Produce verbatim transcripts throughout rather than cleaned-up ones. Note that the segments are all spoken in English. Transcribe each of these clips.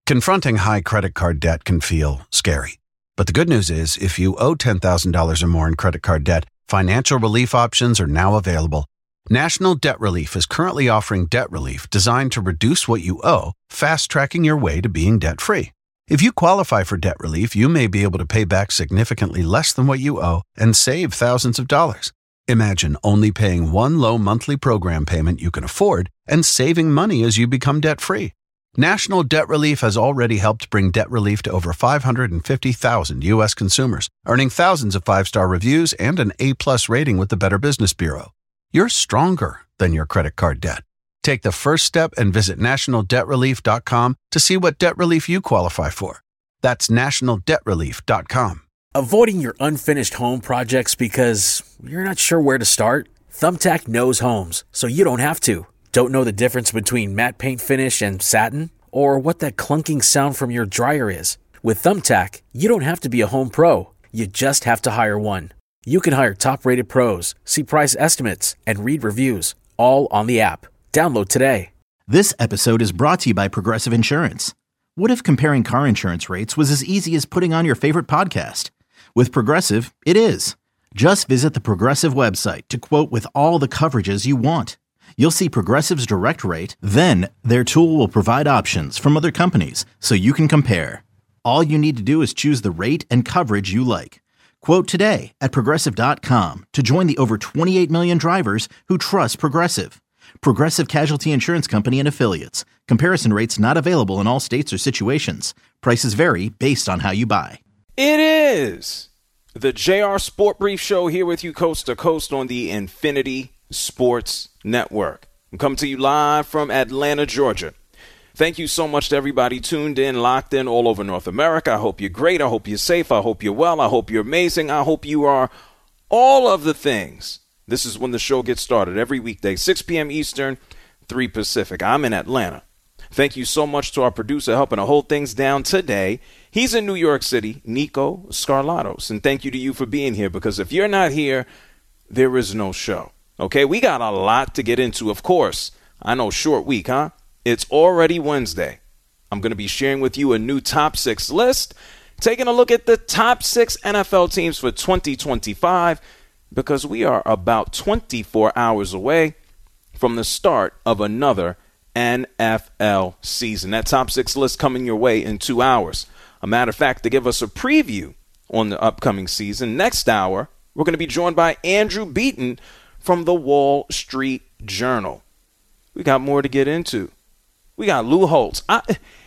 Confronting high credit card debt can feel scary. But the good news is, if you owe ten thousand dollars or more in credit card debt, financial relief options are now available. National Debt Relief is currently offering debt relief designed to reduce what you owe, fast-tracking your way to being debt-free. If you qualify for debt relief, you may be able to pay back significantly less than what you owe and save thousands of dollars. Imagine only paying one low monthly program payment you can afford and saving money as you become debt-free. National Debt Relief has already helped bring debt relief to over five hundred fifty thousand U S consumers, earning thousands of five-star reviews and an A-plus rating with the Better Business Bureau. You're stronger than your credit card debt. Take the first step and visit national debt relief dot com to see what debt relief you qualify for. That's national debt relief dot com. Avoiding your unfinished home projects because you're not sure where to start? Thumbtack knows homes, so you don't have to. Don't know the difference between matte paint finish and satin? Or what that clunking sound from your dryer is? With Thumbtack, you don't have to be a home pro. You just have to hire one. You can hire top-rated pros, see price estimates, and read reviews, all on the app. Download today. This episode is brought to you by Progressive Insurance. What if comparing car insurance rates was as easy as putting on your favorite podcast? With Progressive, it is. Just visit the Progressive website to quote with all the coverages you want. You'll see Progressive's direct rate, then their tool will provide options from other companies so you can compare. All you need to do is choose the rate and coverage you like. Quote today at progressive dot com to join the over twenty-eight million drivers who trust Progressive. Progressive Casualty Insurance Company and Affiliates. Comparison rates not available in all states or situations. Prices vary based on how you buy. It is the J R Sport Brief Show here with you coast to coast on the Infinity Sports Network. I'm coming to you live from Atlanta, Georgia. Thank you so much to everybody tuned in, locked in all over North America. I hope you're great. I hope you're safe. I hope you're well. I hope you're amazing. I hope you are all of the things. This is when the show gets started every weekday, six p.m. Eastern, three Pacific. I'm in Atlanta. Thank you so much to our producer helping to hold things down today. He's in New York City, Nico Scarlatos. And thank you to you for being here, because if you're not here, there is no show. Okay, we got a lot to get into, of course. I know, short week, huh? It's already Wednesday. I'm going to be sharing with you a new top six list, taking a look at the top six N F L teams for twenty twenty-five, because we are about twenty-four hours away from the start of another N F L season. That top six list coming your way in two hours. A matter of fact, to give us a preview on the upcoming season, next hour, we're going to be joined by Andrew Beaton from the Wall Street Journal. We got more to get into. We got Lou Holtz. I,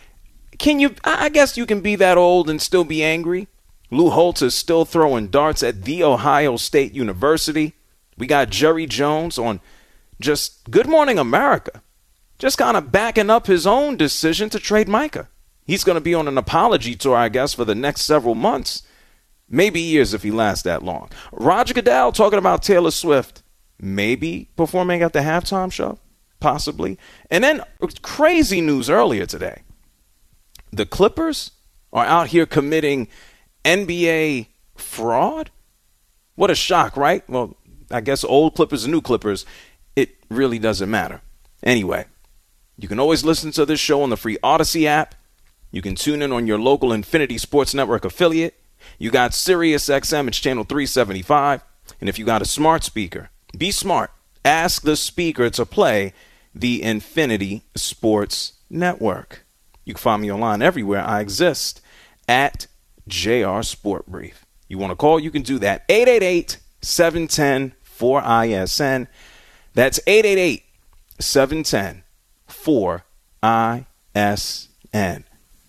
can you? I guess you can be that old and still be angry. Lou Holtz is still throwing darts at The Ohio State University. We got Jerry Jones on just Good Morning America, just kind of backing up his own decision to trade Micah. He's going to be on an apology tour, I guess, for the next several months, maybe years if he lasts that long. Roger Goodell talking about Taylor Swift maybe performing at the halftime show, possibly. And then crazy news earlier today. The Clippers are out here committing N B A fraud? What a shock, right? Well, I guess old Clippers and new Clippers, it really doesn't matter. Anyway, you can always listen to this show on the free Odyssey app. You can tune in on your local Infinity Sports Network affiliate. You got Sirius X M, it's channel three seventy-five. And if you got a smart speaker, be smart. Ask the speaker to play the Infinity Sports Network. You can find me online everywhere I exist at J R Sport Brief. You want to call, you can do that. eight eight eight, seven one zero, four I S N. That's eight eight eight, seven one zero, four I S N.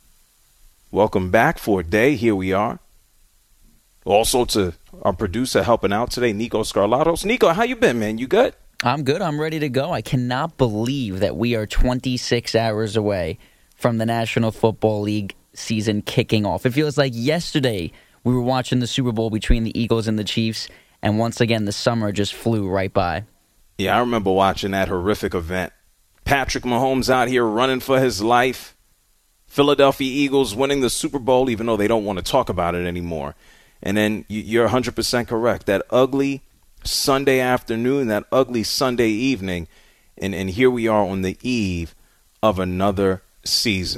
Welcome back for a day. Here we are. Also to our producer helping out today, Nico Scarlatos. Nico, how you been, man? You good? I'm good. I'm ready to go. I cannot believe that we are twenty-six hours away from the National Football League season kicking off. It feels like yesterday we were watching the Super Bowl between the Eagles and the Chiefs, and once again the summer just flew right by. Yeah, I remember watching that horrific event. Patrick Mahomes out here running for his life. Philadelphia Eagles winning the Super Bowl, even though they don't want to talk about it anymore. And then you're one hundred percent correct. That ugly Sunday afternoon, that ugly Sunday evening, and, and here we are on the eve of another season.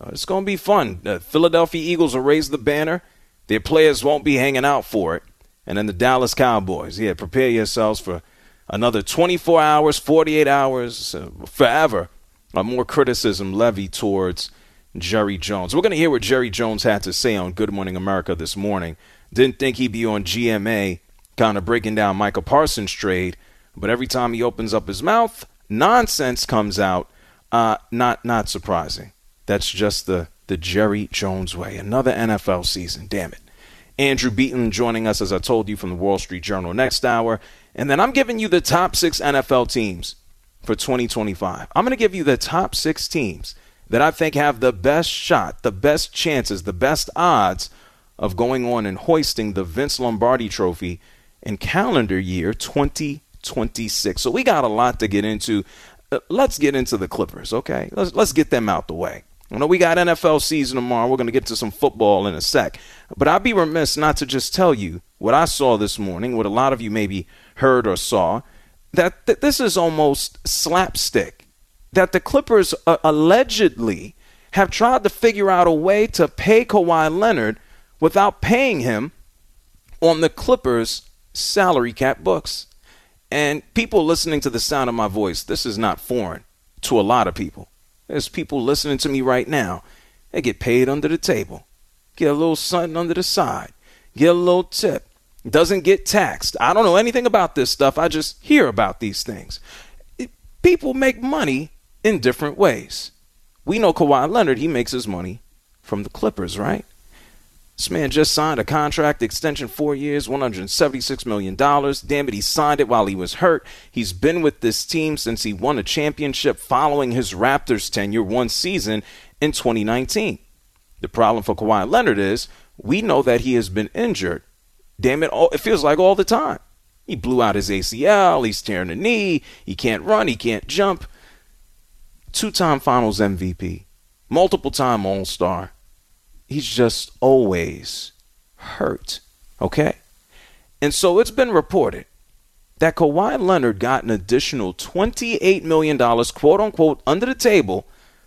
Uh, it's going to be fun. The Philadelphia Eagles will raise the banner. Their players won't be hanging out for it. And then the Dallas Cowboys, yeah, prepare yourselves for another twenty-four hours, forty-eight hours, uh, forever, uh, more criticism levied towards Jerry Jones. We're going to hear what Jerry Jones had to say on Good Morning America this morning. Didn't think he'd be on G M A kind of breaking down Micah Parsons' trade, but every time he opens up his mouth, nonsense comes out. Uh, not not surprising. That's just the, the Jerry Jones way. Another N F L season, damn it. Andrew Beaton joining us, as I told you, from the Wall Street Journal next hour. And then I'm giving you the top six N F L teams for twenty twenty-five. I'm going to give you the top six teams that I think have the best shot, the best chances, the best odds of going on and hoisting the Vince Lombardi Trophy in calendar year twenty twenty-six. So we got a lot to get into. Uh, let's get into the Clippers, okay? Let's, let's get them out the way. I know we got N F L season tomorrow. We're going to get to some football in a sec. But I'd be remiss not to just tell you what I saw this morning, what a lot of you maybe heard or saw, that th- this is almost slapstick, that the Clippers uh, allegedly have tried to figure out a way to pay Kawhi Leonard without paying him on the Clippers' salary cap books. And people listening to the sound of my voice, this is not foreign to a lot of people. There's people listening to me right now. They get paid under the table, get a little something under the side, get a little tip, doesn't get taxed. I don't know anything about this stuff. I just hear about these things. It, people make money in different ways. We know Kawhi Leonard, he makes his money from the Clippers, right? This man just signed a contract extension, four years, one hundred seventy-six million dollars. Damn it, he signed it while he was hurt. He's been with this team since he won a championship following his Raptors tenure one season in twenty nineteen. The problem for Kawhi Leonard is we know that he has been injured. Damn it, all, it feels like all the time. He blew out his A C L, he's tearing a knee, he can't run, he can't jump. Two-time Finals M V P, multiple-time All-Star. He's just always hurt, okay? And so it's been reported that Kawhi Leonard got an additional twenty-eight million dollars, quote-unquote, under the table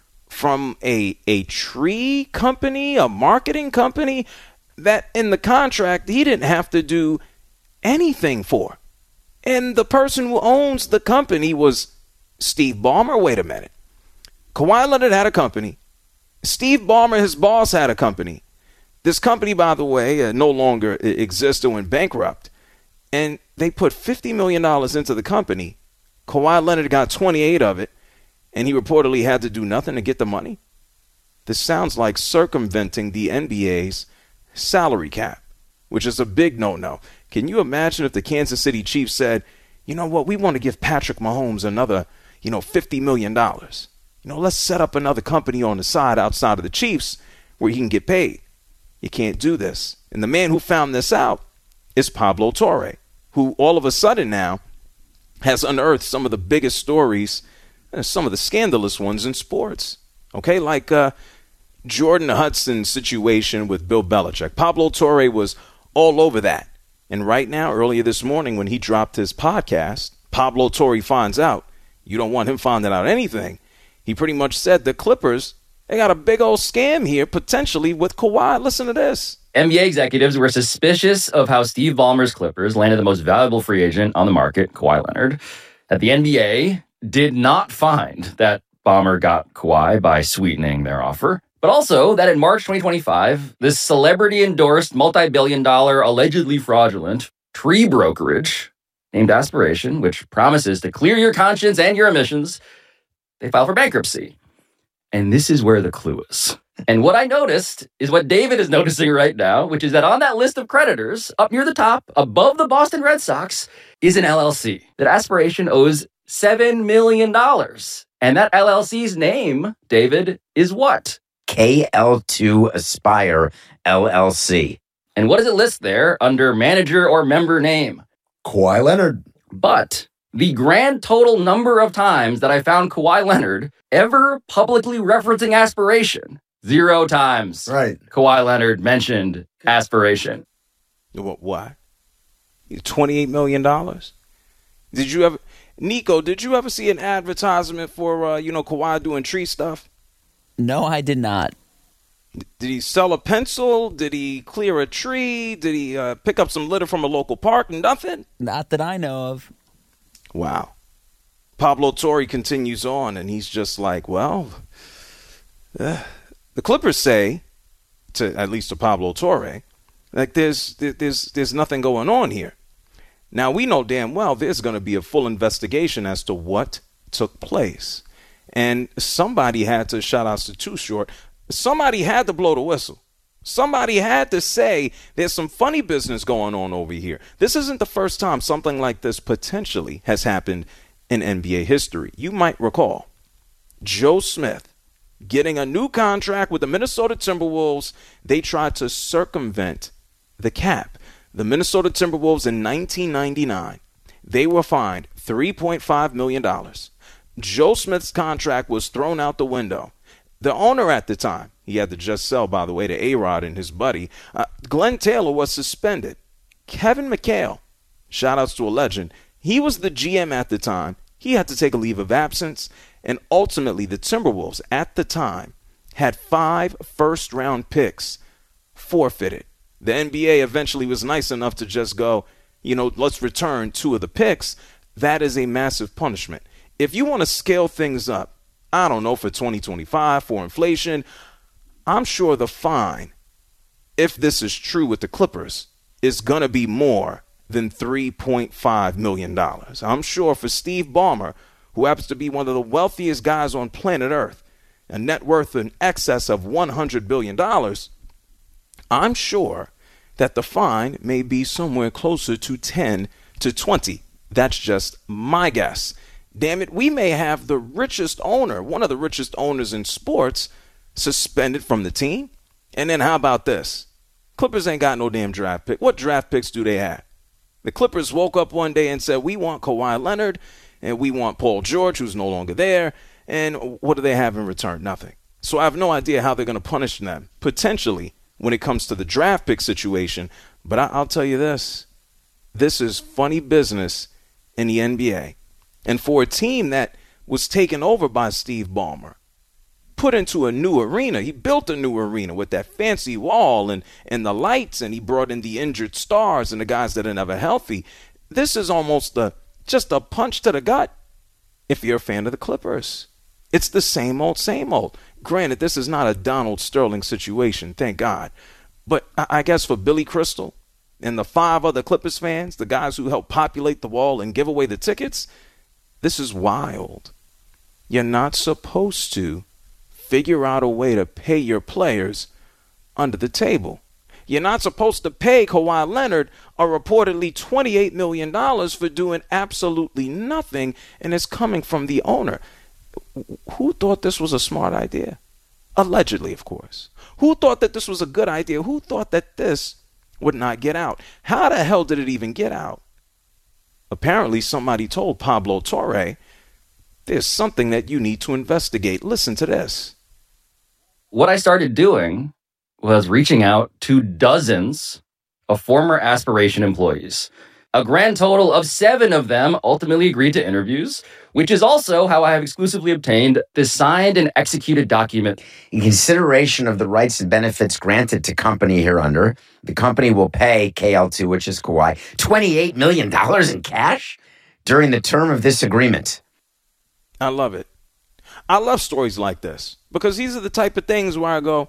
from a, a tree company, a marketing company, that in the contract he didn't have to do anything for. And the person who owns the company was Steve Ballmer. Wait a minute. Kawhi Leonard had a company. Steve Ballmer, his boss, had a company. This company, by the way, uh, no longer exists or went bankrupt. And they put fifty million dollars into the company. Kawhi Leonard got twenty-eight of it, and he reportedly had to do nothing to get the money. This sounds like circumventing the N B A's salary cap, which is a big no-no. Can you imagine if the Kansas City Chiefs said, you know what, we want to give Patrick Mahomes another, you know, fifty million dollars. You know, let's set up another company on the side outside of the Chiefs where he can get paid. You can't do this. And the man who found this out is Pablo Torre, who all of a sudden now has unearthed some of the biggest stories, some of the scandalous ones in sports. Okay, like uh, Jordan Hudson's situation with Bill Belichick. Pablo Torre was all over that. And right now, earlier this morning when he dropped his podcast, Pablo Torre finds out. You don't want him finding out anything. He pretty much said the Clippers, they got a big old scam here, potentially, with Kawhi. Listen to this. N B A executives were suspicious of how Steve Ballmer's Clippers landed the most valuable free agent on the market, Kawhi Leonard. That the N B A did not find that Ballmer got Kawhi by sweetening their offer, but also that in March twenty twenty-five, this celebrity-endorsed, multi-billion dollar, allegedly fraudulent tree brokerage named Aspiration, which promises to clear your conscience and your emissions, they filed for bankruptcy. And this is where the clue is. And what I noticed is what David is noticing right now, which is that on that list of creditors, up near the top, above the Boston Red Sox, is an L L C that Aspiration owes seven million dollars. And that L L C's name, David, is what? K L two Aspire L L C. And what does it list there under manager or member name? Kawhi Leonard. But the grand total number of times that I found Kawhi Leonard ever publicly referencing Aspiration, zero times. Right. Kawhi Leonard mentioned Aspiration. Why? twenty-eight million dollars? Did you ever, Nico, did you ever see an advertisement for, uh, you know, Kawhi doing tree stuff? No, I did not. Did he sell a pencil? Did he clear a tree? Did he uh, pick up some litter from a local park? Nothing? Not that I know of. Wow. Pablo Torre continues on, and he's just like, well, uh, the Clippers say, to at least to Pablo Torre, like there's there's there's nothing going on here. Now, we know damn well there's going to be a full investigation as to what took place. And somebody had to, shout outs to Too Short, somebody had to blow the whistle. Somebody had to say there's some funny business going on over here. This isn't the first time something like this potentially has happened in N B A history. You might recall Joe Smith getting a new contract with the Minnesota Timberwolves. They tried to circumvent the cap. The Minnesota Timberwolves in nineteen ninety-nine, they were fined three point five million dollars. Joe Smith's contract was thrown out the window. The owner at the time, he had to just sell, by the way, to A-Rod and his buddy, uh, Glenn Taylor was suspended. Kevin McHale, shout outs to a legend, he was the G M at the time. He had to take a leave of absence. And ultimately, the Timberwolves at the time had five first-round picks forfeited. The N B A eventually was nice enough to just go, you know, let's return two of the picks. That is a massive punishment. If you want to scale things up, I don't know, for twenty twenty-five, for inflation, I'm sure the fine, if this is true with the Clippers, is going to be more than three point five million dollars. I'm sure for Steve Ballmer, who happens to be one of the wealthiest guys on planet Earth, a net worth in excess of one hundred billion dollars, I'm sure that the fine may be somewhere closer to ten to twenty. That's just my guess. Damn it, we may have the richest owner, one of the richest owners in sports, suspended from the team. And then how about this? Clippers ain't got no damn draft pick. What draft picks do they have? The Clippers woke up one day and said, we want Kawhi Leonard and we want Paul George, who's no longer there. And what do they have in return? Nothing. So I have no idea how they're going to punish them, potentially, when it comes to the draft pick situation. But I- I'll tell you this. This is funny business in the N B A. And for a team that was taken over by Steve Ballmer, put into a new arena, he built a new arena with that fancy wall and, and the lights, and he brought in the injured stars and the guys that are never healthy. This is almost a, just a punch to the gut if you're a fan of the Clippers. It's the same old, same old. Granted, this is not a Donald Sterling situation, thank God. But I, I guess for Billy Crystal and the five other Clippers fans, the guys who helped populate the wall and give away the tickets, this is wild. You're not supposed to figure out a way to pay your players under the table. You're not supposed to pay Kawhi Leonard a reportedly twenty-eight million dollars for doing absolutely nothing, and it's coming from the owner. Who thought this was a smart idea? Allegedly, of course. Who thought that this was a good idea? Who thought that this would not get out? How the hell did it even get out? Apparently, somebody told Pablo Torre, there's something that you need to investigate. Listen to this. What I started doing was reaching out to dozens of former Aspiration employees. A grand total of seven of them ultimately agreed to interviews, which is also how I have exclusively obtained the signed and executed document. In consideration of the rights and benefits granted to company hereunder, the company will pay K L two, which is Kawhi, twenty-eight million dollars in cash during the term of this agreement. I love it. I love stories like this because these are the type of things where I go,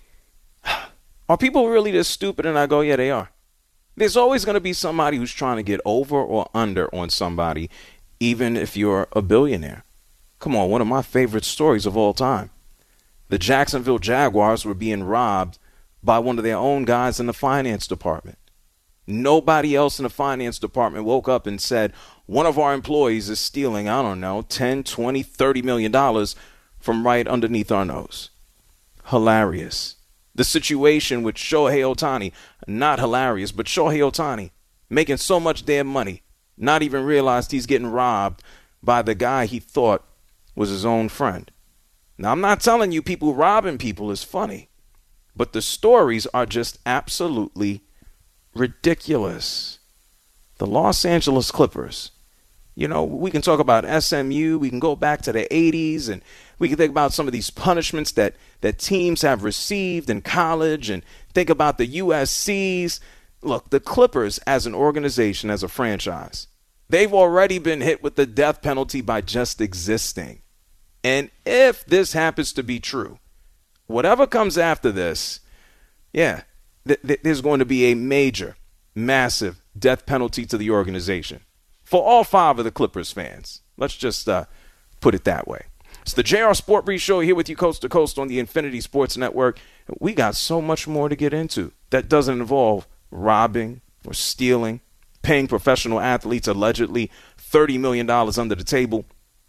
are people really this stupid? And I go, yeah, they are. There's always going to be somebody who's trying to get over or under on somebody, even if you're a billionaire. Come on, one of my favorite stories of all time. The Jacksonville Jaguars were being robbed by one of their own guys in the finance department. Nobody else in the finance department woke up and said, one of our employees is stealing, I don't know, ten, twenty, thirty million dollars from right underneath our nose. Hilarious. The situation with Shohei Ohtani, not hilarious, but Shohei Ohtani making so much damn money, not even realized he's getting robbed by the guy he thought was his own friend. Now, I'm not telling you people robbing people is funny, but the stories are just absolutely ridiculous. The Los Angeles Clippers You know, we can talk about S M U. We can go back to the eighties, and we can think about some of these punishments that, that teams have received in college, and think about the U S Cs. Look, the Clippers as an organization, as a franchise, they've already been hit with the death penalty by just existing. And if this happens to be true, whatever comes after this, yeah, th- th- there's going to be a major, massive death penalty to the organization. For all five of the Clippers fans. Let's just uh, put it that way. It's the J R Sport Brief Show here with you coast to coast on the Infinity Sports Network. We got so much more to get into that doesn't involve robbing or stealing, paying professional athletes allegedly thirty million dollars under the table.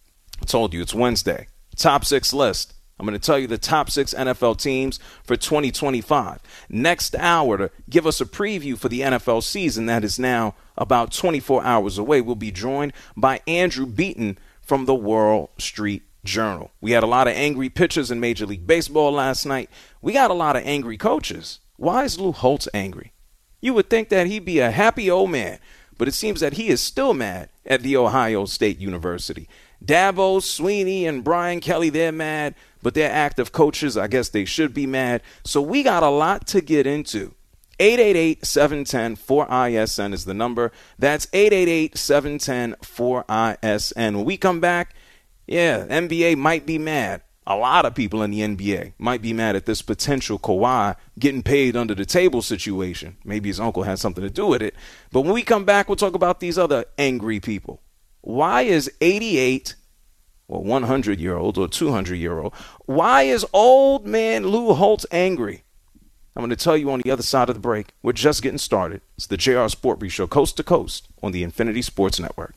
I told you it's Wednesday. Top six list. I'm going to tell you the top six N F L teams for twenty twenty-five. Next hour, to give us a preview for the N F L season that is now about twenty-four hours away, we'll be joined by Andrew Beaton from the Wall Street Journal. We had a lot of angry pitchers in Major League Baseball last night. We got a lot of angry coaches. Why is Lou Holtz angry? You would think that he'd be a happy old man, but it seems that he is still mad at the Ohio State University. Dabo, Sweeney, and Brian Kelly, they're mad, but they're active coaches. I guess they should be mad. So we got a lot to get into. eight eight eight, seven one zero, four I S N is the number. That's eight eight eight, seven one zero, four I S N. When we come back, yeah, N B A might be mad. A lot of people in the N B A might be mad at this potential Kawhi getting paid under the table situation. Maybe his uncle has something to do with it. But when we come back, we'll talk about these other angry people. Why is eighty-eight or one hundred-year-old or two hundred-year-old, why is old man Lou Holtz angry? I'm going to tell you on the other side of the break. We're just getting started. It's the J R Sport Brief Show, coast to coast on the Infinity Sports Network.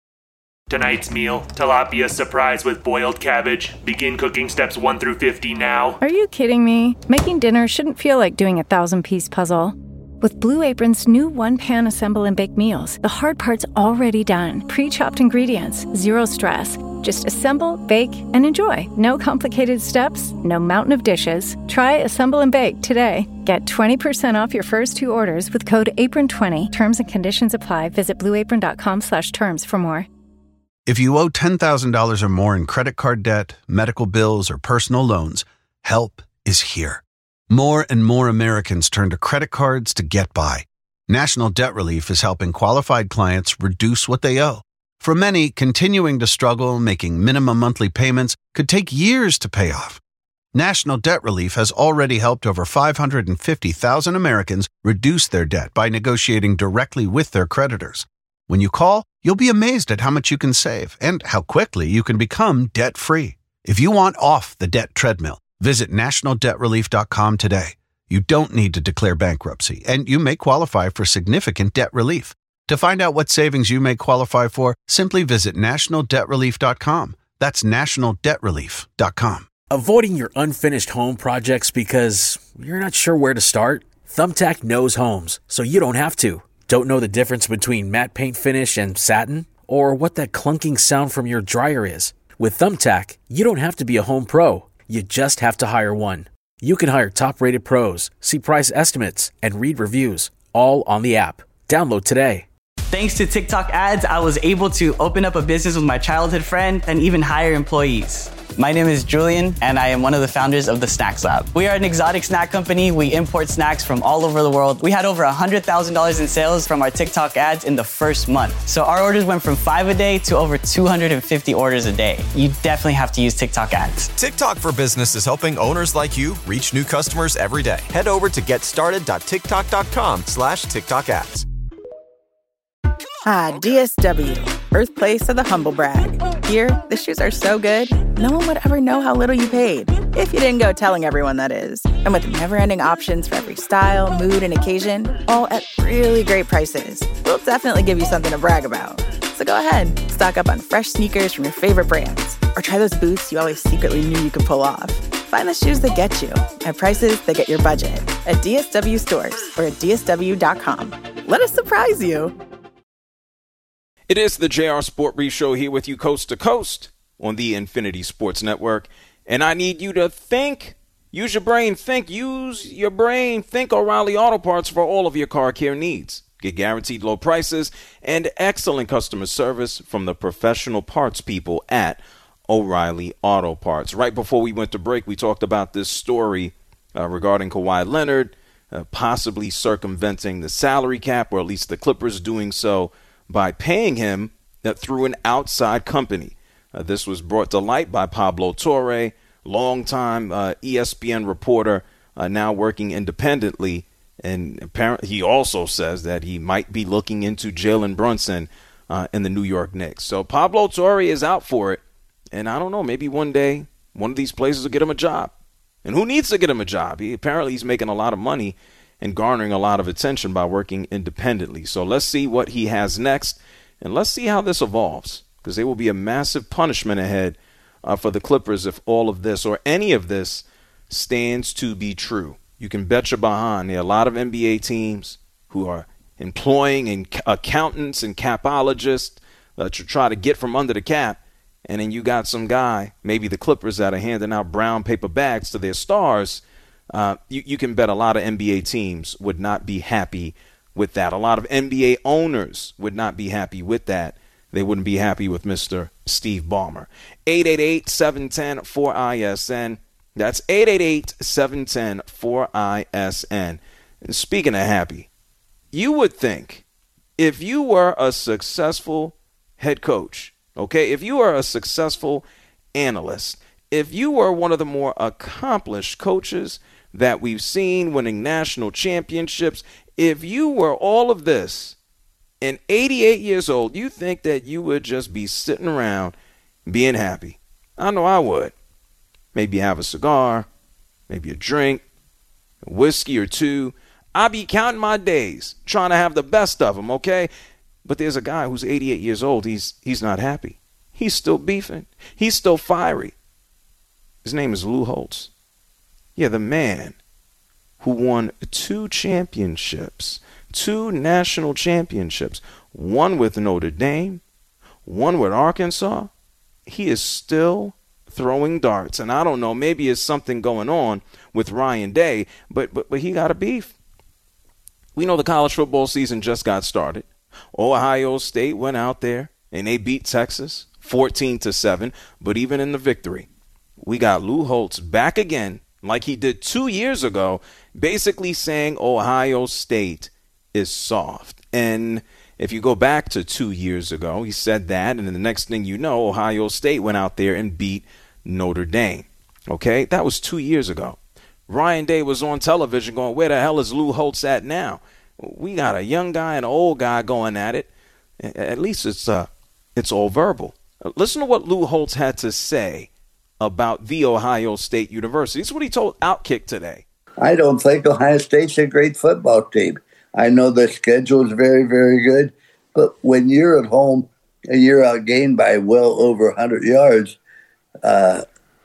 Tonight's meal, tilapia surprise with boiled cabbage. Begin cooking steps one through fifty now. Are you kidding me? Making dinner shouldn't feel like doing a thousand-piece puzzle. With Blue Apron's new one-pan assemble and bake meals, the hard part's already done. Pre-chopped ingredients, zero stress. Just assemble, bake, and enjoy. No complicated steps, no mountain of dishes. Try Assemble and Bake today. Get twenty percent off your first two orders with code apron twenty. Terms and conditions apply. Visit blueapron.com slash terms for more. If you owe ten thousand dollars or more in credit card debt, medical bills, or personal loans, help is here. More and more Americans turn to credit cards to get by. National Debt Relief is helping qualified clients reduce what they owe. For many, continuing to struggle making minimum monthly payments could take years to pay off. National Debt Relief has already helped over five hundred fifty thousand Americans reduce their debt by negotiating directly with their creditors. When you call, you'll be amazed at how much you can save and how quickly you can become debt-free. If you want off the debt treadmill, visit national debt relief dot com today. You don't need to declare bankruptcy, and you may qualify for significant debt relief. To find out what savings you may qualify for, simply visit national debt relief dot com. That's national debt relief dot com. Avoiding your unfinished home projects because you're not sure where to start? Thumbtack knows homes, so you don't have to. Don't know the difference between matte paint finish and satin? Or what that clunking sound from your dryer is? With Thumbtack, you don't have to be a home pro. You just have to hire one. You can hire top-rated pros, see price estimates, and read reviews, all on the app. Download today. Thanks to TikTok ads, I was able to open up a business with my childhood friend and even hire employees. My name is Julian, and I am one of the founders of the Snacks Lab. We are an exotic snack company. We import snacks from all over the world. We had over one hundred thousand dollars in sales from our TikTok ads in the first month. So our orders went from five a day to over two hundred fifty orders a day. You definitely have to use TikTok ads. TikTok for Business is helping owners like you reach new customers every day. Head over to getstarted.tiktok.com slash TikTok ads. Ah, D S W, birthplace of the humble brag. Here, the shoes are so good, no one would ever know how little you paid. If you didn't go telling everyone, that is. And with never-ending options for every style, mood, and occasion, all at really great prices, we'll definitely give you something to brag about. So go ahead, stock up on fresh sneakers from your favorite brands, or try those boots you always secretly knew you could pull off. Find the shoes that get you at prices that get your budget at D S W stores or at D S W dot com. Let us surprise you. It is the J R Sport Brief Show here with you coast to coast on the Infinity Sports Network. And I need you to think, use your brain, think, use your brain, think O'Reilly Auto Parts for all of your car care needs. Get guaranteed low prices and excellent customer service from the professional parts people at O'Reilly Auto Parts. Right before we went to break, we talked about this story uh, regarding Kawhi Leonard uh, possibly circumventing the salary cap, or at least the Clippers doing so by paying him uh, through an outside company. Uh, this was brought to light by Pablo Torre, longtime uh, E S P N reporter, uh, now working independently. And apparently he also says that he might be looking into Jalen Brunson uh, in the New York Knicks. So Pablo Torre is out for it. And I don't know, maybe one day one of these places will get him a job. And who needs to get him a job? He, apparently he's making a lot of money and garnering a lot of attention by working independently. So let's see what he has next. And let's see how this evolves, because there will be a massive punishment ahead uh, for the Clippers if all of this or any of this stands to be true. You can bet your behind there are a lot of N B A teams who are employing and accountants and capologists uh, to try to get from under the cap. And then you got some guy, maybe the Clippers, that are handing out brown paper bags to their stars. Uh, you, you can bet a lot of N B A teams would not be happy with that. A lot of N B A owners would not be happy with that. They wouldn't be happy with Mister Steve Ballmer. eight eight eight, seven one zero, four I S N. That's eight eight eight, seven one zero, four I S N. And speaking of happy, you would think if you were a successful head coach, okay, if you were a successful analyst, if you were one of the more accomplished coaches that we've seen winning national championships, if you were all of this and eighty-eight years old, you think that you would just be sitting around being happy. I know I would. Maybe have a cigar, maybe a drink, a whiskey or two. I'd be counting my days, trying to have the best of them, okay? But there's a guy who's eighty-eight years old. He's he's not happy. He's still beefing. He's still fiery. His name is Lou Holtz. Yeah, the man who won two championships, two national championships, one with Notre Dame, one with Arkansas. He is still throwing darts. And I don't know, maybe it's something going on with Ryan Day, but but, but he got a beef. We know the college football season just got started. Ohio State went out there and they beat Texas fourteen to seven. But even in the victory, we got Lou Holtz back again, like he did two years ago, basically saying Ohio State is soft. And if you go back to two years ago, he said that, and then the next thing you know, Ohio State went out there and beat Notre Dame. Okay, that was two years ago. Ryan Day was on television going, where the hell is Lou Holtz at now? We got a young guy and an old guy going at it. At least it's uh, it's all verbal. Listen to what Lou Holtz had to say about the Ohio State University. This is what he told Outkick today. I don't think Ohio State's a great football team. I know the schedule is very, very good, but when you're at home and you're outgained by well over one hundred yards, uh,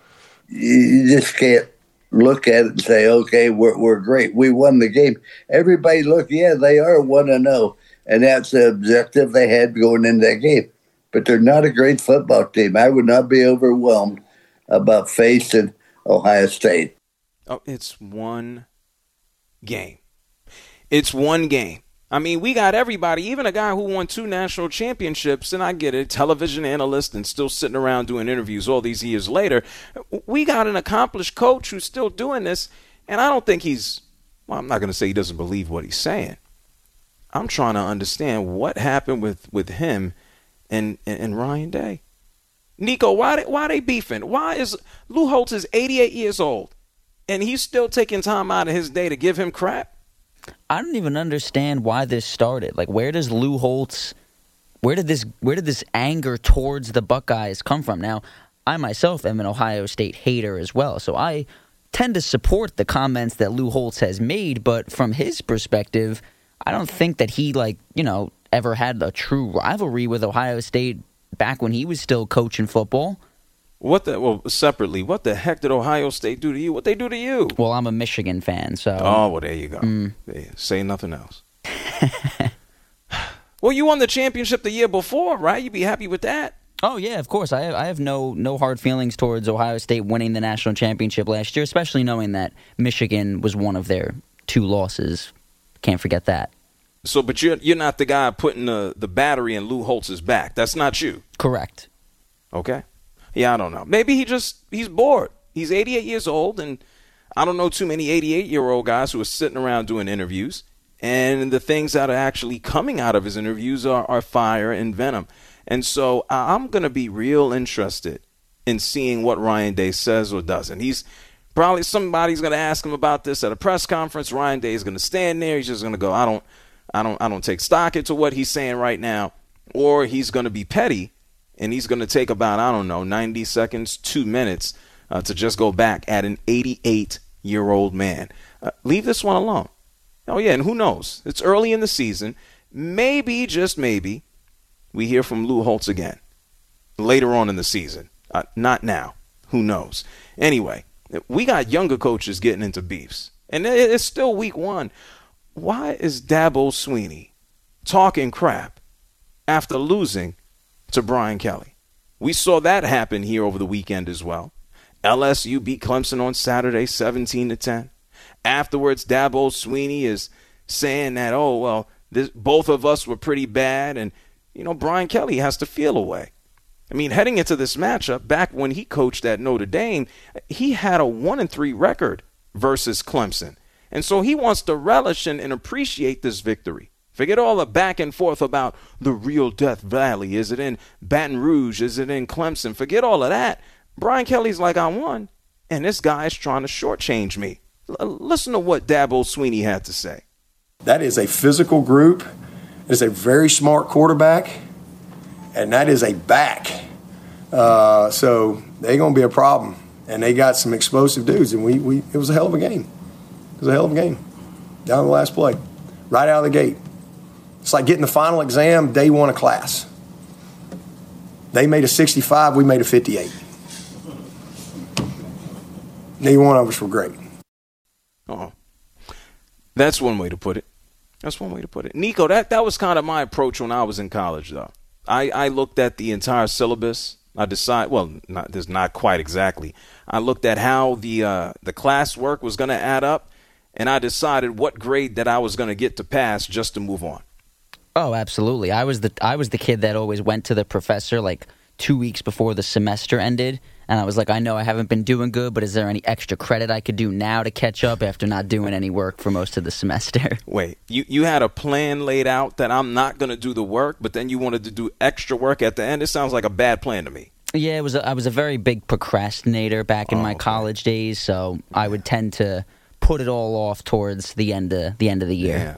you just can't look at it and say, okay, we're we're great. We won the game. Everybody look, yeah, they are one and oh, and that's the objective they had going into that game. But they're not a great football team. I would not be overwhelmed about facing Ohio State. Oh, it's one game. It's one game. I mean, we got everybody, even a guy who won two national championships, and I get it, television analyst and still sitting around doing interviews all these years later. We got an accomplished coach who's still doing this, and I don't think he's, well, I'm not going to say he doesn't believe what he's saying. I'm trying to understand what happened with, with him and, and, and Ryan Day. Nico, why they, why they beefing? Why is Lou Holtz is eighty-eight years old, and he's still taking time out of his day to give him crap? I don't even understand why this started. Like, where does Lou Holtz, where did this, where did this anger towards the Buckeyes come from? Now, I myself am an Ohio State hater as well, so I tend to support the comments that Lou Holtz has made. But from his perspective, I don't think that he, like, you know, ever had a true rivalry with Ohio State back when he was still coaching football. What the, well, separately, what the heck did Ohio State do to you? What they do to you? Well, I'm a Michigan fan, so. Oh, well, there you go. Mm. There, say nothing else. Well, you won the championship the year before, right? You'd be happy with that. Oh, yeah, of course. I have, I have no no hard feelings towards Ohio State winning the national championship last year, especially knowing that Michigan was one of their two losses. Can't forget that. So, but you're you're not the guy putting the, the battery in Lou Holtz's back. That's not you. Correct. Okay. Yeah, I don't know. Maybe he just, he's bored. He's eighty-eight years old, and I don't know too many eighty-eight-year-old guys who are sitting around doing interviews, and the things that are actually coming out of his interviews are, are fire and venom. And so I'm going to be real interested in seeing what Ryan Day says or doesn't. He's probably, somebody's going to ask him about this at a press conference. Ryan Day is going to stand there. He's just going to go, I don't, I don't, I don't take stock into what he's saying right now. Or he's going to be petty, and he's going to take about, I don't know, ninety seconds, two minutes uh, to just go back at an eighty-eight-year-old man. Uh, leave this one alone. Oh, yeah, and who knows? It's early in the season. Maybe, just maybe, we hear from Lou Holtz again later on in the season. Uh, not now. Who knows? Anyway, we got younger coaches getting into beefs, and it's still week one. Why is Dabo Swinney talking crap after losing to Brian Kelly? We saw that happen here over the weekend as well. L S U beat Clemson on Saturday seventeen to ten. Afterwards, Dabo Swinney is saying that, oh, well, this, both of us were pretty bad, and, you know, Brian Kelly has to feel away. I mean, heading into this matchup, back when he coached at Notre Dame, he had a one and three record versus Clemson. And so he wants to relish and, and appreciate this victory. Forget all the back and forth about the real Death Valley. Is it in Baton Rouge? Is it in Clemson? Forget all of that. Brian Kelly's like, I won, and this guy's trying to shortchange me. L- listen to what Dabo Swinney had to say. That is a physical group. It's a very smart quarterback, and that is a back. Uh, so they're going to be a problem, and they got some explosive dudes, and we, we it was a hell of a game. It was a hell of a game down to the last play, right out of the gate. It's like getting the final exam day one of class. They made a sixty-five, we made a fifty-eight. Neither one of us were great. Oh, that's one way to put it. That's one way to put it. Nico, that, that was kind of my approach when I was in college, though. I, I looked at the entire syllabus. I decided, well, not, there's not quite exactly. I looked at how the uh, the class work was going to add up, and I decided what grade that I was going to get to pass just to move on. Oh, absolutely. I was the I was the kid that always went to the professor like two weeks before the semester ended, and I was like, I know I haven't been doing good, but is there any extra credit I could do now to catch up after not doing any work for most of the semester? Wait, you, you had a plan laid out that I'm not going to do the work, but then you wanted to do extra work at the end? It sounds like a bad plan to me. Yeah, it was. A, I was a very big procrastinator back in oh, my okay. college days, so yeah. I would tend to put it all off towards the end of the end of the year. Yeah.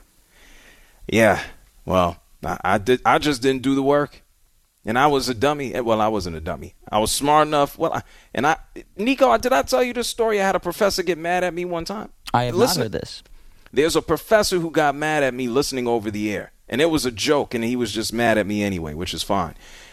Yeah. Well, I, I did. I just didn't do the work, and I was a dummy. Well, I wasn't a dummy. I was smart enough. Well, I, and I, Nico, did I tell you this story? I had a professor get mad at me one time. I have Listen, not heard this. There's a professor who got mad at me listening over the air, and it was a joke, and he was just mad at me anyway, which is fine.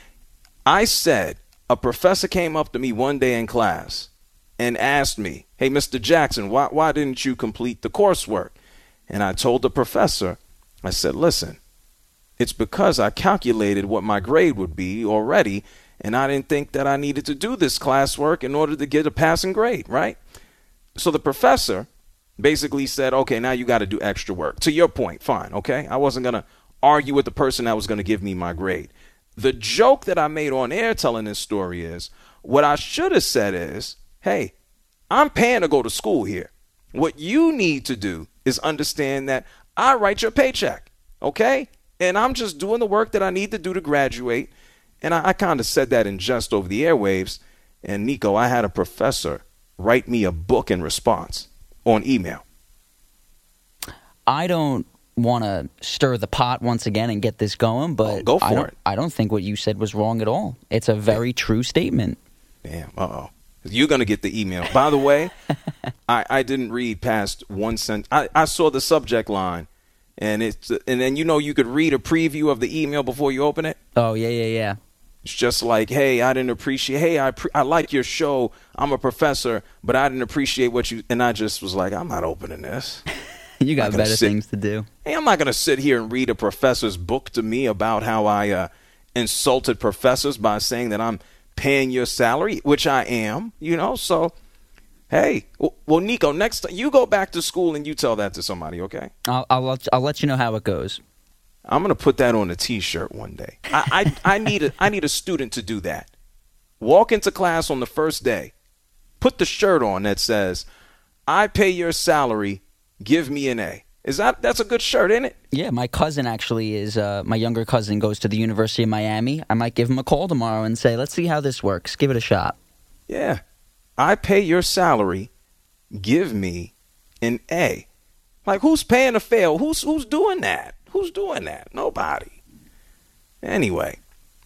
I said a professor came up to me one day in class and asked me, "Hey, Mister Jackson, why why didn't you complete the coursework?" And I told the professor, I said, "Listen, it's because I calculated what my grade would be already, and I didn't think that I needed to do this classwork in order to get a passing grade, right?" So the professor basically said, "Okay, now you got to do extra work." To your point, fine, okay? I wasn't going to argue with the person that was going to give me my grade. The joke that I made on air telling this story is, what I should have said is, hey, I'm paying to go to school here. What you need to do is understand that I write your paycheck, okay? And I'm just doing the work that I need to do to graduate. And I, I kind of said that in jest over the airwaves. And Nico, I had a professor write me a book in response on email. I don't want to stir the pot once again and get this going, but oh, go for I don't, it. I don't think what you said was wrong at all. It's a very true statement. Damn, uh-oh. You're going to get the email. By the way, I, I didn't read past one sentence. I, I saw the subject line, and it's and then, you know, you could read a preview of the email before you open it. Oh, yeah, yeah, yeah. It's just like, hey, I didn't appreciate, hey, I pre- I like your show. I'm a professor, but I didn't appreciate what you, and I just was like, I'm not opening this. You got better sit, things to do. Hey, I'm not going to sit here and read a professor's book to me about how I uh, insulted professors by saying that I'm paying your salary, which I am, you know. So, hey, well, Nico, next time you go back to school and you tell that to somebody, okay? I'll I'll let, I'll let you know how it goes. I'm going to put that on a T-shirt one day. I, I, I, need a, I need a student to do that. Walk into class on the first day. Put the shirt on that says, I pay your salary, give me an A. Is that that's a good shirt, isn't it? Yeah, my cousin actually is, uh, my younger cousin goes to the University of Miami. I might give him a call tomorrow and say, let's see how this works. Give it a shot. Yeah. I pay your salary, give me an A. Like, who's paying to fail? Who's who's doing that? Who's doing that? Nobody. Anyway,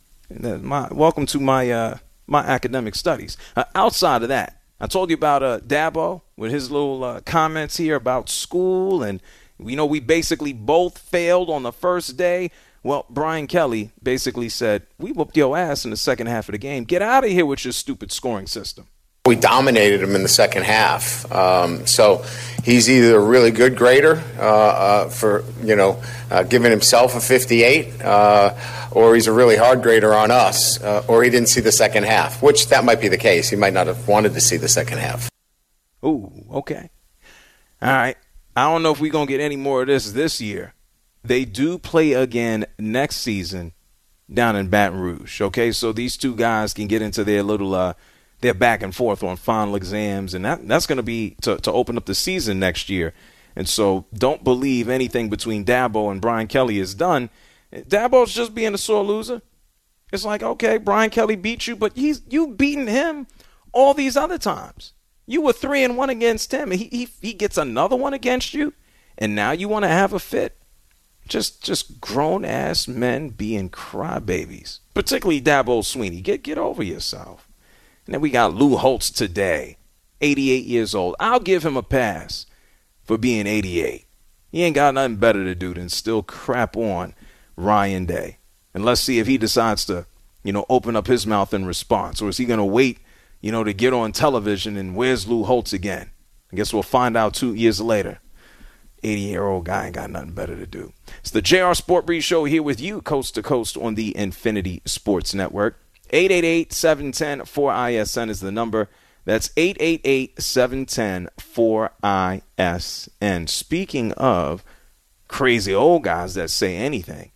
my, welcome to my uh, my academic studies. Uh, outside of that, I told you about uh, Dabo with his little uh, comments here about school, and you know we basically both failed on the first day. Well, Brian Kelly basically said, we whooped your ass in the second half of the game. Get out of here with your stupid scoring system. We dominated him in the second half. Um, so he's either a really good grader uh, uh, for, you know, uh, giving himself a fifty-eight, uh, or he's a really hard grader on us, uh, or he didn't see the second half, which that might be the case. He might not have wanted to see the second half. Ooh, okay. All right. I don't know if we're going to get any more of this this year. They do play again next season down in Baton Rouge, okay? So these two guys can get into their little uh, – they're back and forth on final exams, and that, that's going to be to, to open up the season next year. And so don't believe anything between Dabo and Brian Kelly is done. Dabo's just being a sore loser. It's like, okay, Brian Kelly beat you, but he's you've beaten him all these other times. You were three and one against him, and he he, he gets another one against you, and now you want to have a fit. Just just grown-ass men being crybabies, particularly Dabo Swinney. Get, get over yourself. And then we got Lou Holtz today, eighty-eight years old. I'll give him a pass for being eighty-eight. He ain't got nothing better to do than still crap on Ryan Day. And let's see if he decides to, you know, open up his mouth in response. Or is he going to wait, you know, to get on television and where's Lou Holtz again? I guess we'll find out two years later. eighty-year-old guy ain't got nothing better to do. It's the J R Sport Brief Show here with you, coast to coast on the Infinity Sports Network. eight eight eight, seven one zero, four I S N is the number. That's eight eight eight, seven one zero, four I S N. Speaking of crazy old guys that say anything,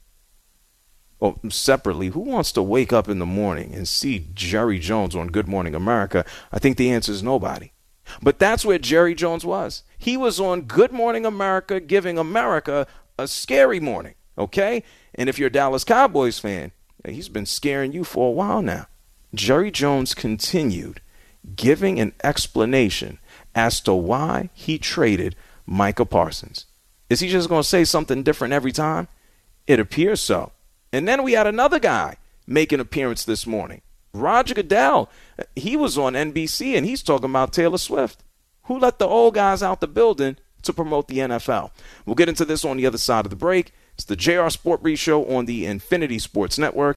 well, separately, who wants to wake up in the morning and see Jerry Jones on Good Morning America? I think the answer is nobody. But that's where Jerry Jones was. He was on Good Morning America giving America a scary morning, okay? And if you're a Dallas Cowboys fan, he's been scaring you for a while now. Jerry Jones continued giving an explanation as to why he traded Micah Parsons. Is he just going to say something different every time? It appears so. And then we had another guy make an appearance this morning. Roger Goodell, he was on N B C, and he's talking about Taylor Swift. Who let the old guys out the building to promote the N F L? We'll get into this on the other side of the break. It's the J R Sport Brief Show on the Infinity Sports Network.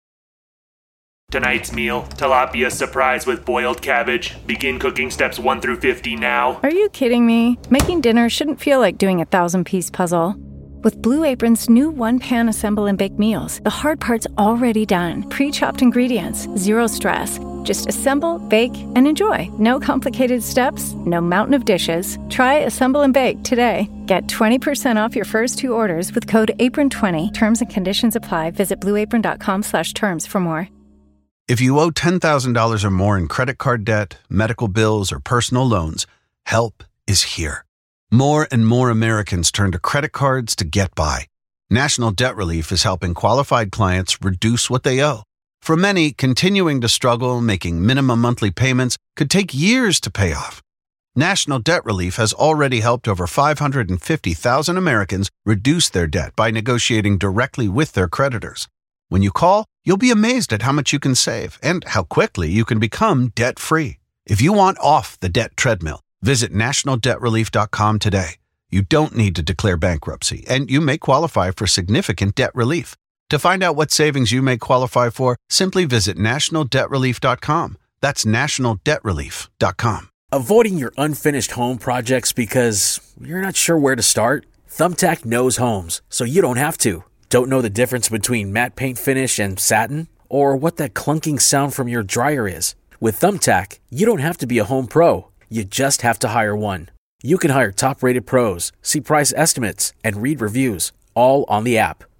Tonight's meal, tilapia surprise with boiled cabbage. Begin cooking steps one through fifty now. Are you kidding me? Making dinner shouldn't feel like doing a thousand-piece puzzle. With Blue Apron's new one-pan assemble and bake meals, the hard part's already done. Pre-chopped ingredients, zero stress. Just assemble, bake, and enjoy. No complicated steps, no mountain of dishes. Try Assemble and Bake today. Get twenty percent off your first two orders with code apron twenty. Terms and conditions apply. Visit blueapron.com slash terms for more. If you owe ten thousand dollars or more in credit card debt, medical bills, or personal loans, help is here. More and more Americans turn to credit cards to get by. National Debt Relief is helping qualified clients reduce what they owe. For many, continuing to struggle making minimum monthly payments could take years to pay off. National Debt Relief has already helped over five hundred fifty thousand Americans reduce their debt by negotiating directly with their creditors. When you call, you'll be amazed at how much you can save and how quickly you can become debt-free. If you want off the debt treadmill, visit national debt relief dot com today. You don't need to declare bankruptcy, and you may qualify for significant debt relief. To find out what savings you may qualify for, simply visit national debt relief dot com. That's national debt relief dot com. Avoiding your unfinished home projects because you're not sure where to start? Thumbtack knows homes, so you don't have to. Don't know the difference between matte paint finish and satin? Or what that clunking sound from your dryer is? With Thumbtack, you don't have to be a home pro. You just have to hire one. You can hire top-rated pros, see price estimates, and read reviews, all on the app.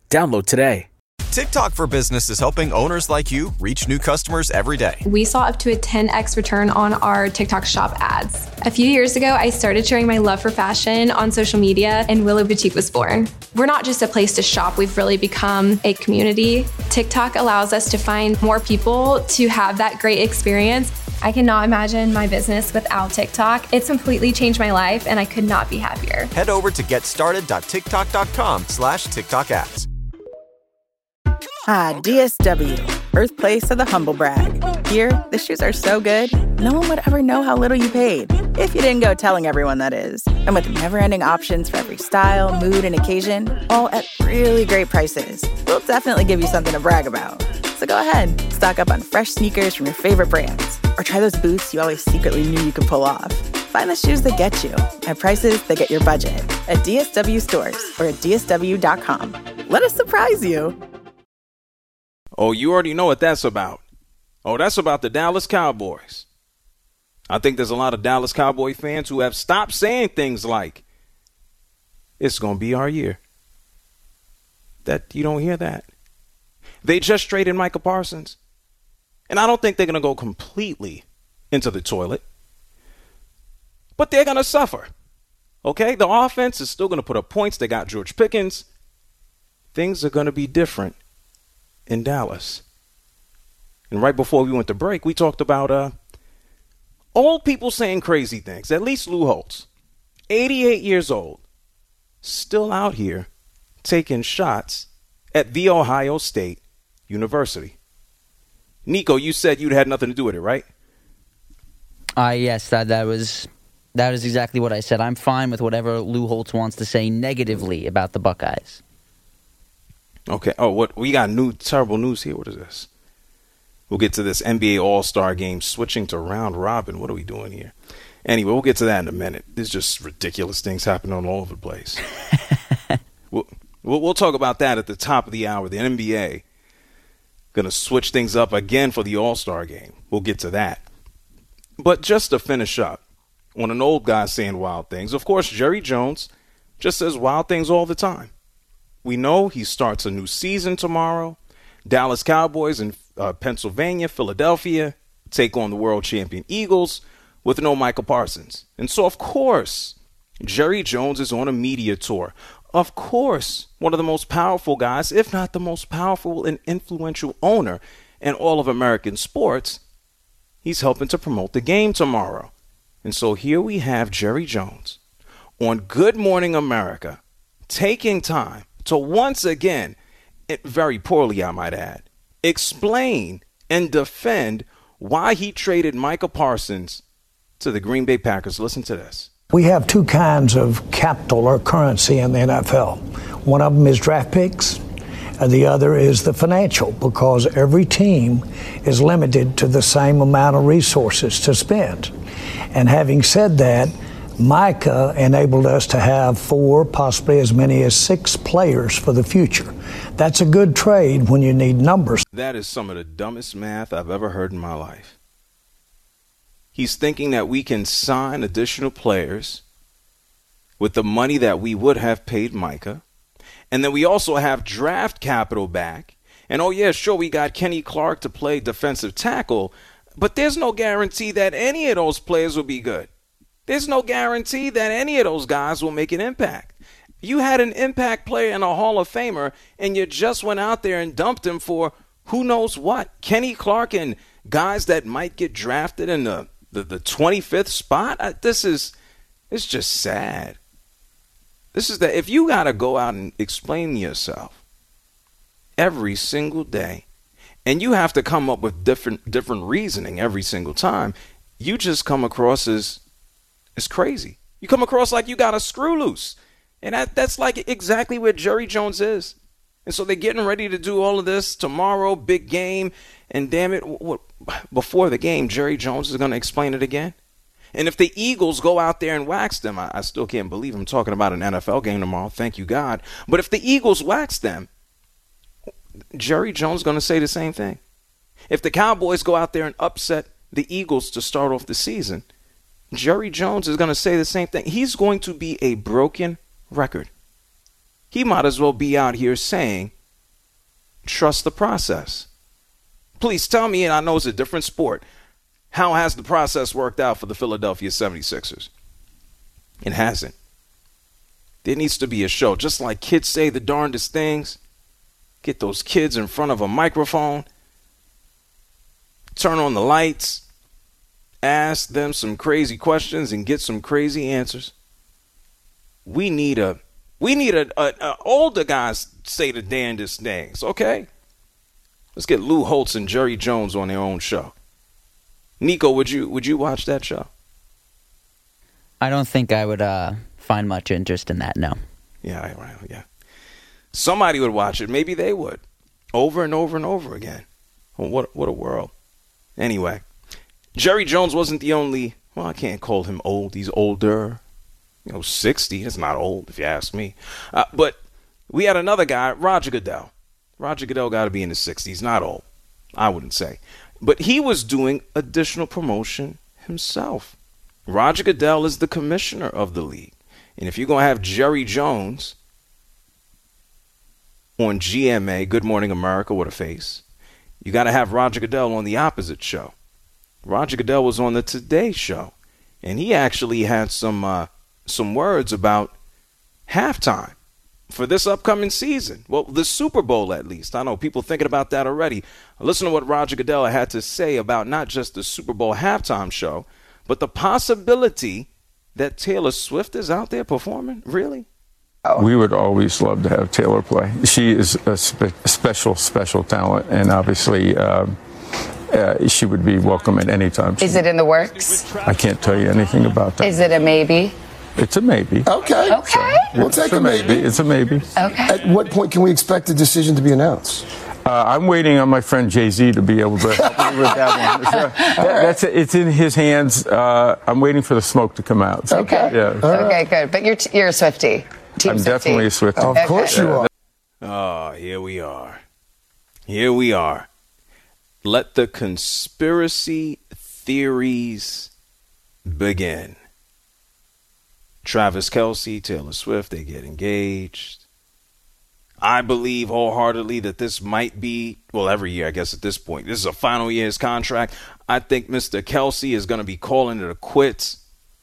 Download today. TikTok for Business is helping owners like you reach new customers every day. We saw up to a ten x return on our TikTok shop ads. A few years ago, I started sharing my love for fashion on social media, and Willow Boutique was born. We're not just a place to shop, we've really become a community. TikTok allows us to find more people to have that great experience. I cannot imagine my business without TikTok. It's completely changed my life, and I could not be happier. Head over to getstarted.tiktok.com slash TikTok ads. Ah, D S W, birthplace of the humble brag. Here, the shoes are so good, no one would ever know how little you paid. If you didn't go telling everyone, that is. And with never-ending options for every style, mood, and occasion, all at really great prices, we'll definitely give you something to brag about. So go ahead, stock up on fresh sneakers from your favorite brands, or try those boots you always secretly knew you could pull off. Find the shoes that get you at prices that get your budget at D S W stores or at D S W dot com. Let us surprise you. Oh, you already know what that's about. Oh, that's about the Dallas Cowboys. I think there's a lot of Dallas Cowboy fans who have stopped saying things like, it's going to be our year. That you don't hear that. They just traded Micah Parsons. And I don't think they're going to go completely into the toilet. But they're going to suffer. Okay? The offense is still going to put up points. They got George Pickens. Things are going to be different in Dallas. And right before we went to break, we talked about uh, old people saying crazy things. At least Lou Holtz, eighty-eight years old, still out here taking shots at The Ohio State University. Nico, you said you'd had nothing to do with it, right? Uh, yes, that, that was that is exactly what I said. I'm fine with whatever Lou Holtz wants to say negatively about the Buckeyes. Okay. Oh, what we got new terrible news here. What is this? We'll get to this N B A All-Star game switching to round robin. What are we doing here? Anyway, we'll get to that in a minute. There's just ridiculous things happening all over the place. we'll, we'll we'll talk about that at the top of the hour. The N B A going to switch things up again for the All-Star game. We'll get to that. But just to finish up on an old guy saying wild things, of course, Jerry Jones just says wild things all the time. We know he starts a new season tomorrow. Dallas Cowboys in uh, Pennsylvania, Philadelphia, take on the world champion Eagles with no Micah Parsons. And so, of course, Jerry Jones is on a media tour. Of course, one of the most powerful guys, if not the most powerful and influential owner in all of American sports, he's helping to promote the game tomorrow. And so here we have Jerry Jones on Good Morning America taking time to once again, very poorly I might add, explain and defend why he traded Micah Parsons to the Green Bay Packers. Listen to this. We have two kinds of capital or currency in the N F L. One of them is draft picks, and the other is the financial, because every team is limited to the same amount of resources to spend. And having said that, Micah enabled us to have four, possibly as many as six players for the future. That's a good trade when you need numbers. That is some of the dumbest math I've ever heard in my life. He's thinking that we can sign additional players with the money that we would have paid Micah. And then we also have draft capital back. And oh yeah, sure, we got Kenny Clark to play defensive tackle, but there's no guarantee that any of those players will be good. There's no guarantee that any of those guys will make an impact. You had an impact player and a Hall of Famer, and you just went out there and dumped him for who knows what. Kenny Clark and guys that might get drafted in the, the, the twenty-fifth spot. I, this is it's just sad. This is that if you got to go out and explain yourself every single day, and you have to come up with different different reasoning every single time, you just come across as It's crazy. You come across like you got a screw loose. And that, that's like exactly where Jerry Jones is. And so they're getting ready to do all of this tomorrow, big game. And damn it, what, before the game, Jerry Jones is going to explain it again. And if the Eagles go out there and wax them, I, I still can't believe I'm talking about an N F L game tomorrow. Thank you, God. But if the Eagles wax them, Jerry Jones is going to say the same thing. If the Cowboys go out there and upset the Eagles to start off the season, Jerry Jones is going to say the same thing. He's going to be a broken record. He might as well be out here saying trust the process. Please tell me, and I know it's a different sport, how has the process worked out for the Philadelphia seventy-sixers? It hasn't. There needs to be a show. Just like kids say the darndest things, get those kids in front of a microphone, turn on the lights, ask them some crazy questions and get some crazy answers. We need a, we need a, a, a older guys say the damnedest things, okay? Let's get Lou Holtz and Jerry Jones on their own show. Nico, would you would you watch that show? I don't think I would uh, find much interest in that, no. Yeah, right, yeah. Somebody would watch it. Maybe they would. Over and over and over again. Well, what, what a world. Anyway, Jerry Jones wasn't the only, well, I can't call him old. He's older. You know, sixty. That's not old, if you ask me. Uh, but we had another guy, Roger Goodell. Roger Goodell got to be in his sixties. Not old, I wouldn't say. But he was doing additional promotion himself. Roger Goodell is the commissioner of the league. And if you're going to have Jerry Jones on G M A, Good Morning America, what a face, you got to have Roger Goodell on the opposite show. Roger Goodell was on the Today Show, and he actually had some uh, some words about halftime for this upcoming season. Well, the Super Bowl, at least. I know people thinking about that already. Listen to what Roger Goodell had to say about not just the Super Bowl halftime show, but the possibility that Taylor Swift is out there performing. Really? We would always love to have Taylor play. She is a spe- special, special talent, and obviously uh, uh, she would be welcome at any time. Is it in the works? I can't tell you anything about that. Is it a maybe? It's a maybe. Okay. Okay. We'll it's take a a maybe. maybe. It's a maybe. Okay. At what point can we expect a decision to be announced? Uh, I'm waiting on my friend Jay-Z to be able to help me with that one. So, that, that's it's in his hands. Uh, I'm waiting for the smoke to come out. So, okay. Yeah. Okay, good. But you're t- you're a Swiftie. Team I'm Swiftie. definitely a Swiftie. Of Okay. course you are. Oh, here we are. Here we are. Let the conspiracy theories begin. Travis Kelce, Taylor Swift, they get engaged. I believe wholeheartedly that this might be, well, every year, I guess at this point, this is a final year's contract. I think Mister Kelce is going to be calling it a quits.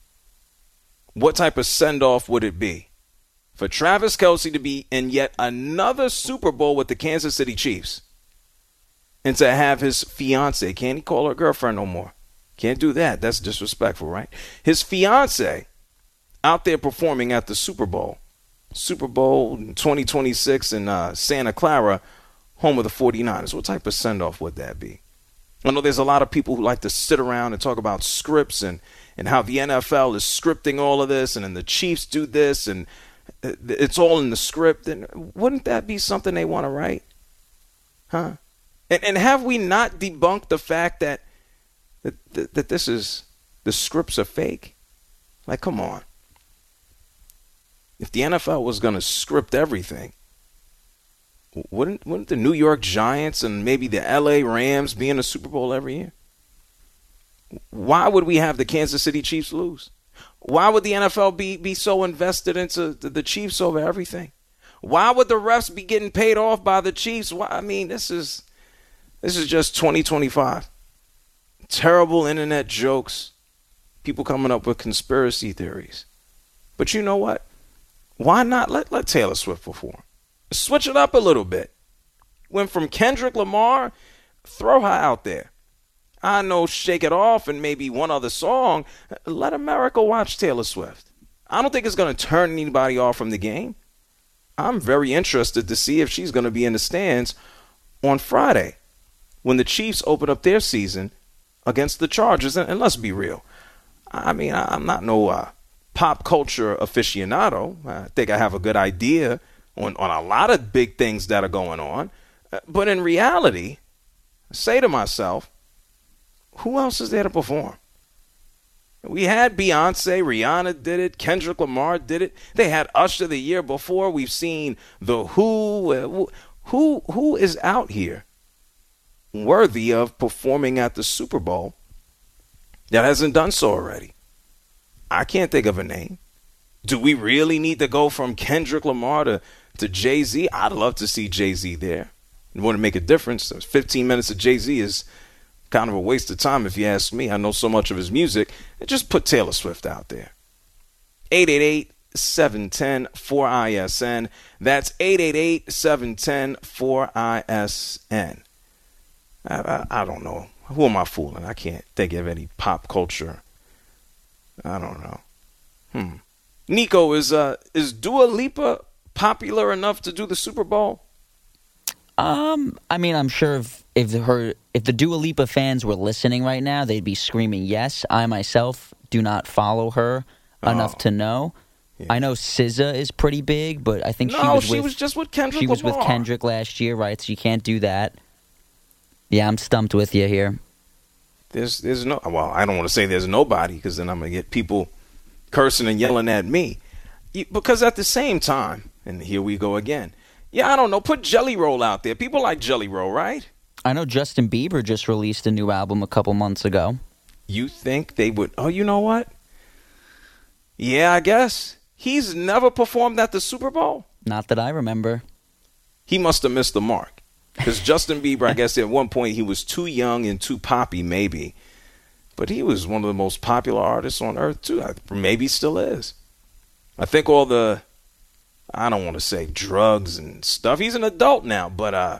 What type of send-off would it be for Travis Kelce to be in yet another Super Bowl with the Kansas City Chiefs and to have his fiance, can't he call her girlfriend no more? Can't do that. That's disrespectful, right? His fiance out there performing at the Super Bowl. Super Bowl twenty twenty-six in uh, Santa Clara, home of the forty-niners. What type of send-off would that be? I know there's a lot of people who like to sit around and talk about scripts and, and how the N F L is scripting all of this, and then the Chiefs do this, and it's all in the script. And wouldn't that be something they want to write? Huh? And, and have we not debunked the fact that, that, that, that this is, the scripts are fake? Like, come on. If the N F L was going to script everything, wouldn't wouldn't the New York Giants and maybe the L A Rams be in the Super Bowl every year? Why would we have the Kansas City Chiefs lose? Why would the N F L be, be so invested into the, the Chiefs over everything? Why would the refs be getting paid off by the Chiefs? Why, I mean, this is this is just twenty twenty-five. Terrible internet jokes. People coming up with conspiracy theories. But you know what? Why not let, let Taylor Swift perform? Switch it up a little bit. Went from Kendrick Lamar, throw her out there. I know Shake It Off and maybe one other song. Let America watch Taylor Swift. I don't think it's going to turn anybody off from the game. I'm very interested to see if she's going to be in the stands on Friday when the Chiefs open up their season against the Chargers. And, and let's be real. I mean, I, I'm not no uh, pop culture aficionado. I think I have a good idea on, on a lot of big things that are going on. But in reality, I say to myself, who else is there to perform? We had Beyonce, Rihanna did it, Kendrick Lamar did it. They had Usher the year before. We've seen The Who. Who, who is out here worthy of performing at the Super Bowl that hasn't done so already? I can't think of a name. Do we really need to go from Kendrick Lamar to, to Jay-Z? I'd love to see Jay-Z there. It wouldn't make a difference. fifteen minutes of Jay-Z is kind of a waste of time if you ask me. I know so much of his music. And just put Taylor Swift out there. eight eight eight, seven one zero, four I S N. That's eight eight eight, seven one zero, four I S N. I, I, I don't know. Who am I fooling? I can't think of any pop culture. I don't know. Hmm. Nico, is uh is Dua Lipa popular enough to do the Super Bowl? Um, I mean, I'm sure if, if her if the Dua Lipa fans were listening right now, they'd be screaming yes. I myself do not follow her oh. enough to know. Yeah. I know S Z A is pretty big, but I think no, she was she with, was just with Kendrick She was Lamar. with Kendrick last year, right? So you can't do that. Yeah, I'm stumped with you here. There's there's no well, I don't want to say there's nobody because then I'm gonna get people cursing and yelling at me. Because at the same time, and here we go again. Yeah, I don't know. Put Jelly Roll out there. People like Jelly Roll, right? I know Justin Bieber just released a new album a couple months ago. You think they would? Oh, you know what? Yeah, I guess. He's never performed at the Super Bowl. Not that I remember. He must have missed the mark. Because Justin Bieber, I guess at one point he was too young and too poppy, maybe. But he was one of the most popular artists on earth, too. Maybe still is. I think all the... I don't want to say drugs and stuff. He's an adult now, but uh,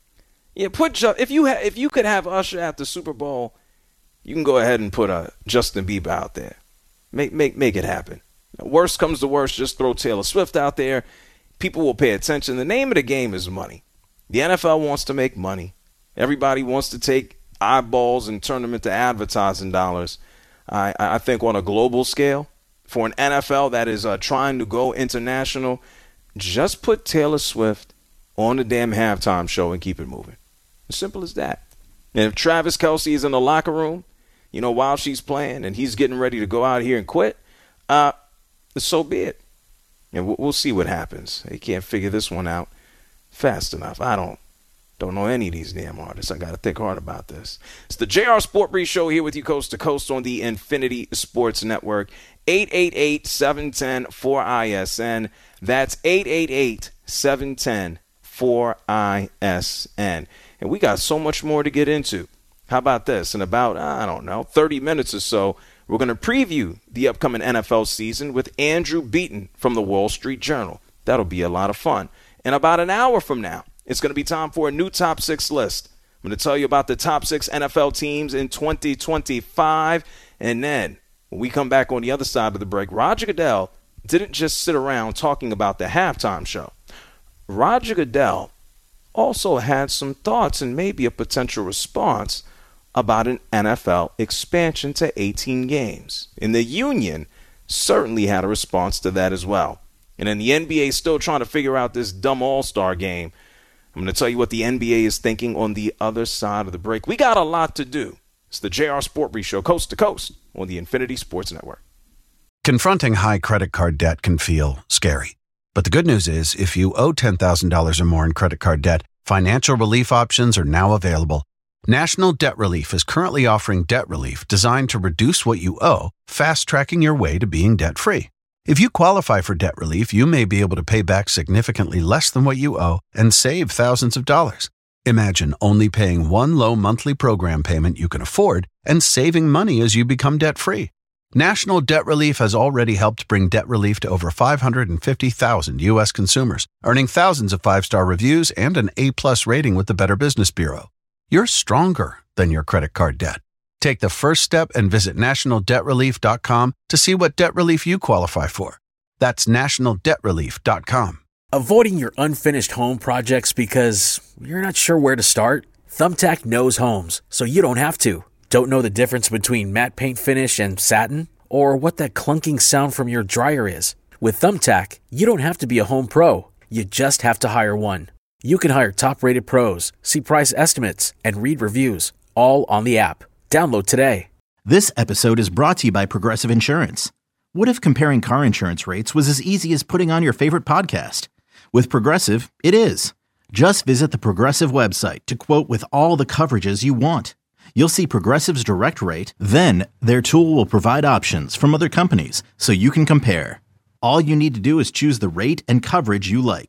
yeah. Put if you ha- if you could have Usher at the Super Bowl, you can go ahead and put uh, Justin Bieber out there. Make make make it happen. Worst comes to worst, just throw Taylor Swift out there. People will pay attention. The name of the game is money. The N F L wants to make money. Everybody wants to take eyeballs and turn them into advertising dollars. I I think on a global scale. For an N F L that is uh, trying to go international, just put Taylor Swift on the damn halftime show and keep it moving. As simple as that. And if Travis Kelce is in the locker room, you know, while she's playing and he's getting ready to go out here and quit, uh, so be it. And we'll, we'll see what happens. They can't figure this one out fast enough. I don't. Don't know any of these damn artists. I got to think hard about this. It's the J R Sport Brief Show here with you coast to coast on the Infinity Sports Network. eight eight eight, seven one zero, four I S N. That's eight eight eight, seven one zero, four I S N. And we got so much more to get into. How about this? In about, I don't know, thirty minutes or so, we're going to preview the upcoming N F L season with Andrew Beaton from the Wall Street Journal. That'll be a lot of fun. In about an hour from now, it's going to be time for a new top six list. I'm going to tell you about the top six N F L teams in twenty twenty-five. And then when we come back on the other side of the break, Roger Goodell didn't just sit around talking about the halftime show. Roger Goodell also had some thoughts and maybe a potential response about an N F L expansion to eighteen games. And the union certainly had a response to that as well. And then the N B A is still trying to figure out this dumb all-star game. I'm going to tell you what the N B A is thinking on the other side of the break. We got a lot to do. It's the J R Sport Brief Show, coast to coast, on the Infinity Sports Network. Confronting high credit card debt can feel scary. But the good news is, if you owe ten thousand dollars or more in credit card debt, financial relief options are now available. National Debt Relief is currently offering debt relief designed to reduce what you owe, fast-tracking your way to being debt-free. If you qualify for debt relief, you may be able to pay back significantly less than what you owe and save thousands of dollars. Imagine only paying one low monthly program payment you can afford and saving money as you become debt-free. National Debt Relief has already helped bring debt relief to over five hundred fifty thousand U S consumers, earning thousands of five-star reviews and an A-plus rating with the Better Business Bureau. You're stronger than your credit card debt. Take the first step and visit national debt relief dot com to see what debt relief you qualify for. That's national debt relief dot com. Avoiding your unfinished home projects because you're not sure where to start? Thumbtack knows homes, so you don't have to. Don't know the difference between matte paint finish and satin? Or what that clunking sound from your dryer is? With Thumbtack, you don't have to be a home pro. You just have to hire one. You can hire top-rated pros, see price estimates, and read reviews, all on the app. Download today. This episode is brought to you by Progressive Insurance. What if comparing car insurance rates was as easy as putting on your favorite podcast? With Progressive, it is. Just visit the Progressive website to quote with all the coverages you want. You'll see Progressive's direct rate, then their tool will provide options from other companies so you can compare. All you need to do is choose the rate and coverage you like.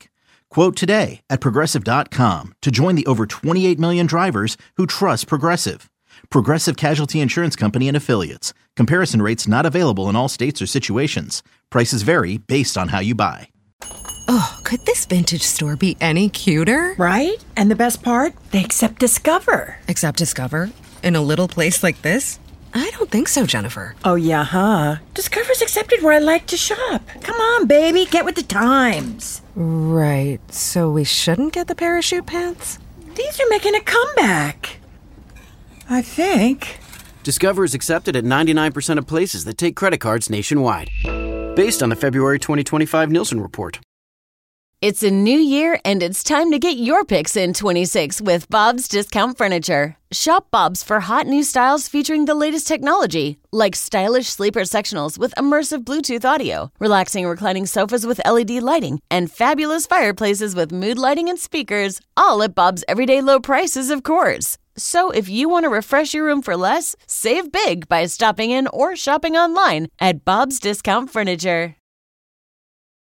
Quote today at Progressive dot com to join the over twenty-eight million drivers who trust Progressive. Progressive Casualty Insurance Company and Affiliates. Comparison rates not available in all states or situations. Prices vary based on how you buy. Oh, could this vintage store be any cuter? Right? And the best part? They accept Discover. Accept Discover? In a little place like this? I don't think so, Jennifer. Oh, yeah, huh? Discover's accepted where I like to shop. Come on, baby, get with the times. Right, so we shouldn't get the parachute pants? These are making a comeback. I think. Discover is accepted at ninety-nine percent of places that take credit cards nationwide. Based on the February twenty twenty-five Nielsen report. It's a new year, and it's time to get your picks in twenty-six with Bob's Discount Furniture. Shop Bob's for hot new styles featuring the latest technology, like stylish sleeper sectionals with immersive Bluetooth audio, relaxing reclining sofas with L E D lighting, and fabulous fireplaces with mood lighting and speakers, all at Bob's everyday low prices, of course. So if you want to refresh your room for less, save big by stopping in or shopping online at Bob's Discount Furniture.